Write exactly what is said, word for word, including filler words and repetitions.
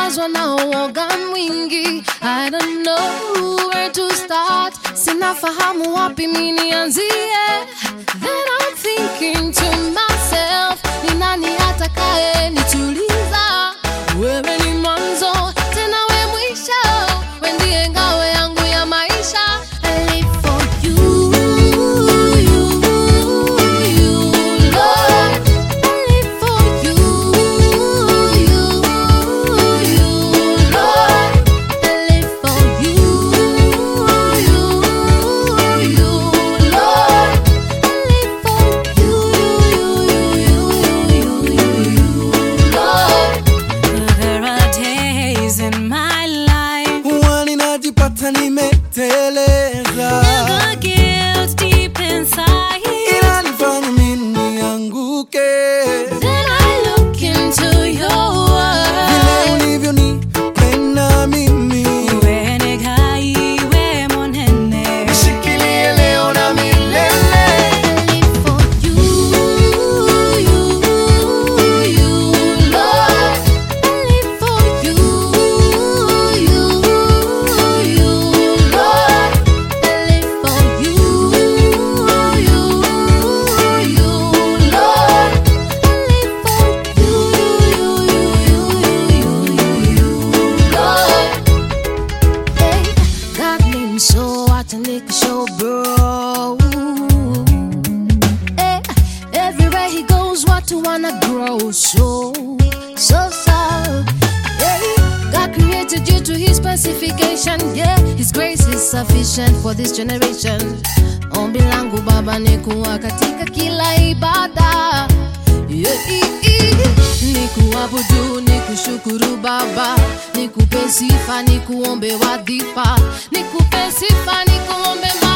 nimejazwa na uoga mwingi. I don't know where to start. Sinafahamu wapi mimi nianzie. Then I'm thinking to myself, ni nani atakaye nituliza? Wewe ni mwanzo, tena we mwisho. Wewe ndiye ngao yangu ya maisha. I live for you, you, you, Lord. I live for you, you, you, Lord. I live for you, you, you, Lord. I live for you, you, you, you, you, Lord. There are days in my life Wani najipata nimeteleza, the guilt deep inside. inanifanya mimi nianguke. Then I look into your Vile world. ulivyo nipenda mimi, Wewe ni gai, wewe monene. nishikilie leo na milele. I live for you, you, you, Lord. I live for you, you, you, Lord. I live for you, you, you, Lord. I live for you, you, you, you, Lord. Hey, God made me so hot and it can show, bro. Hey, everywhere he goes, what to wanna grow so, so sad. Hey, God created you to his specification. Yeah, his grace is sufficient for this generation. Ombi langu Baba ni kuwa katika kila ibada. Yeah, i- i- ni kuabudu, ni kushukuru Baba, ni kupe sifa, ni kuombe wadhifa, ni kupe sifa, ni kuombe